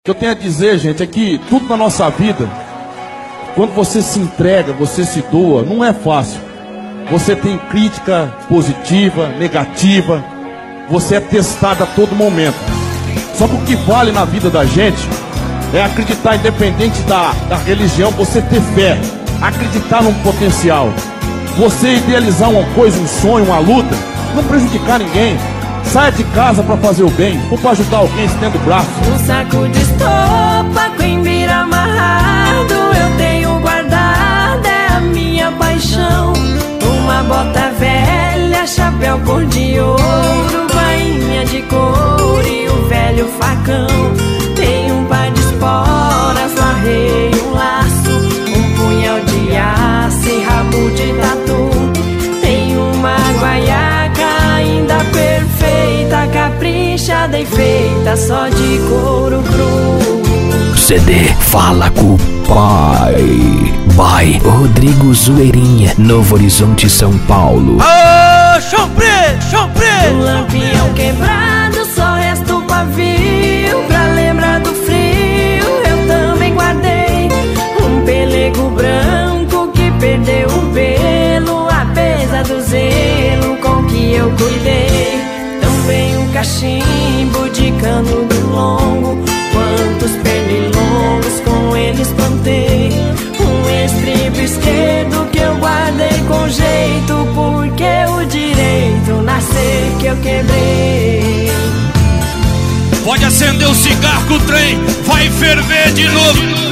O que eu tenho a dizer, gente, é que tudo na nossa vida, quando você se entrega, você se doa, não é fácil. Você tem crítica positiva, negativa, você é testado a todo momento. Só que o que vale na vida da gente é acreditar, independente da religião, você ter fé, acreditar num potencial. Você idealizar uma coisa, um sonho, uma luta, não prejudicar ninguém. Saia de casa para fazer o bem, ou para ajudar alguém estendo o braço. Um saco de estopa com envir amarrado eu tenho guardado, é a minha paixão. Uma bota velha, chapéu cor de ouro, bainha de couro e o velho facão. Tem um par de esporas, no arreio um laço, um punhal de aço e rabo de tatu. Tem uma guaiaca ainda perfeita, caprichada e feita só de couro cru. CD Fala com o Pai. By Rodrigo Zoeirinha, Novo Horizonte, São Paulo. Chão preto, chão preto! Um lampião quebrado, só resta o pavio. Pra lembrar do frio, eu também guardei um pelego branco que perdeu o pelo, apesar do zelo com que eu cuidei. Também um cachimbo de canudo longo, quantos pernilongos com eles plantei. Um estribo esquerdo que eu guardei com jeito, porque o direito nascer que eu quebrei. Pode acender o cigarro que o trem vai ferver de novo.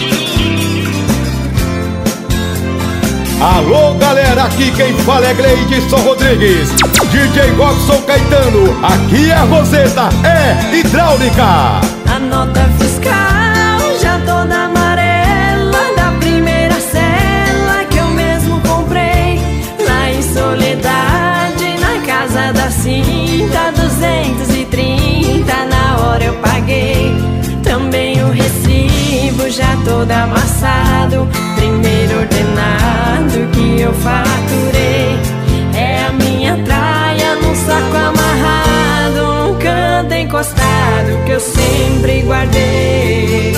Alô galera, aqui quem fala é Gleidson Rodrigues, DJ Robson Caetano, aqui é a Roseta, é hidráulica. A nota fiscal já toda amarela, da primeira cela que eu mesmo comprei lá em Soledade, na casa da Cinta, 230, na hora eu paguei. Também o recibo já todo amassado, primeiro ordenado que eu faturei. É a minha traia num saco amarrado, num canto encostado que eu sempre guardei.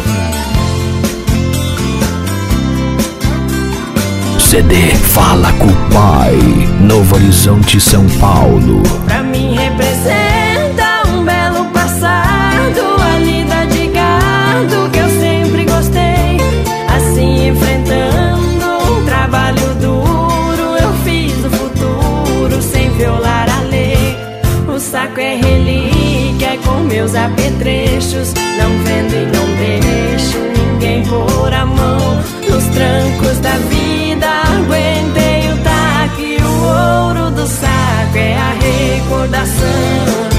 CD Fala com o Pai, Novo Horizonte, São Paulo. Pra mim representa um belo passado, a lida de gado que eu sempre gostei. Assim enfrentando um trabalho duro, eu fiz o futuro sem violar a lei. O saco é relíquia com meus apetrechos, não vendo e não deixo ninguém pôr a mão. Nos trancos da vida aguentei o taque, o ouro do saco é a recordação.